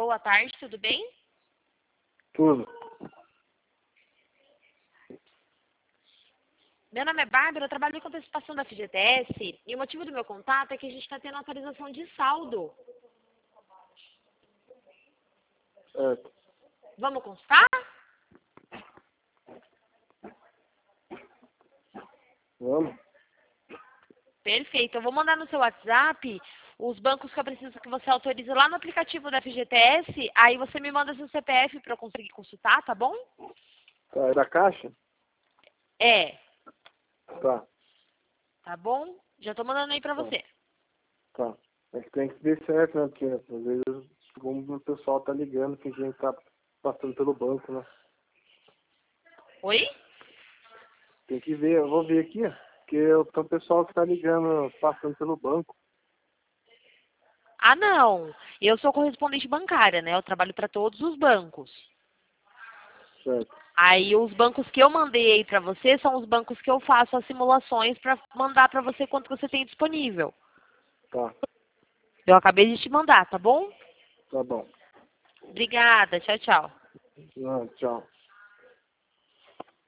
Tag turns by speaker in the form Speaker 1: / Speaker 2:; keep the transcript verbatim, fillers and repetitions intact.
Speaker 1: boa tarde, tudo bem?
Speaker 2: Tudo.
Speaker 1: Meu nome é Bárbara, eu trabalho com antecipação da F G T S e o motivo do meu contato é que a gente está tendo atualização de saldo.
Speaker 2: Certo.
Speaker 1: Vamos constar?
Speaker 2: Vamos?
Speaker 1: Perfeito, eu vou mandar no seu WhatsApp os bancos que eu preciso que você autorize lá no aplicativo da F G T S, aí você me manda seu C P F para eu conseguir consultar, tá bom?
Speaker 2: Tá, é da Caixa?
Speaker 1: É,
Speaker 2: Tá,
Speaker 1: tá bom? Já tô mandando aí para
Speaker 2: tá,
Speaker 1: você.
Speaker 2: tá. É que tem que ver certo, né? Porque às vezes como o pessoal tá ligando, que a gente tá passando pelo banco, né?
Speaker 1: Oi?
Speaker 2: Tem que ver, eu vou ver aqui, ó, porque tem um pessoal que tá ligando, passando pelo banco.
Speaker 1: Ah, não. Eu sou correspondente bancária, né? Eu trabalho para todos os bancos.
Speaker 2: Certo.
Speaker 1: Aí os bancos que eu mandei aí para você são os bancos que eu faço as simulações para mandar para você quanto você tem disponível.
Speaker 2: Tá,
Speaker 1: Eu acabei de te mandar, tá bom?
Speaker 2: tá bom.
Speaker 1: Obrigada, tchau, tchau.
Speaker 2: Ah, tchau.